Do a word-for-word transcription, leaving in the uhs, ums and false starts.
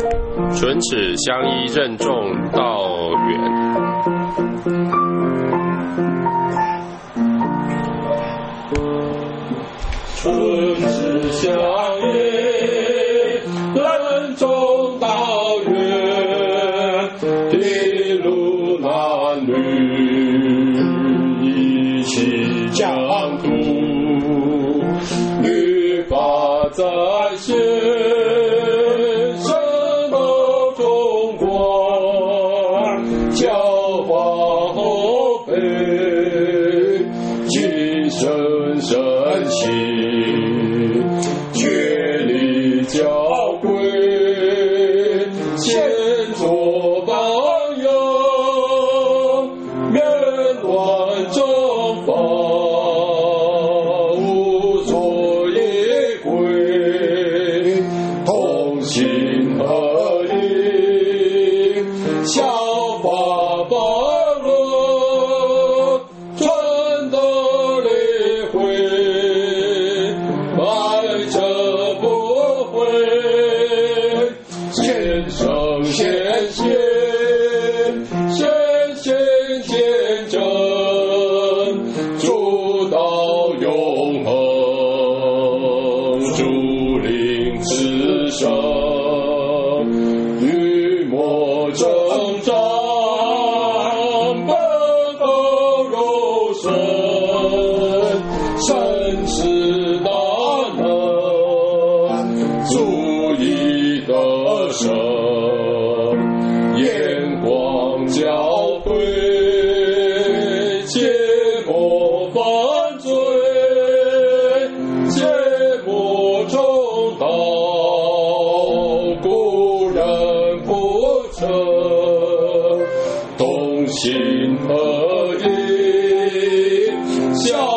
唇齿相依，任重道远。 唇齿相依，任重道远。一路难履，一起疆土。律法在先，深谋中国，教化后辈，谨慎慎行，确立教规，先作榜样，免乱正法。心合一，效法般若，传德理慧，百折不回。先生先贤，先贤见证，主道永恒，主领此生。征战，奔赴柔顺，身世大能，足以得胜。眼光交汇，切莫犯罪，切莫重蹈故人不测。同心合一，效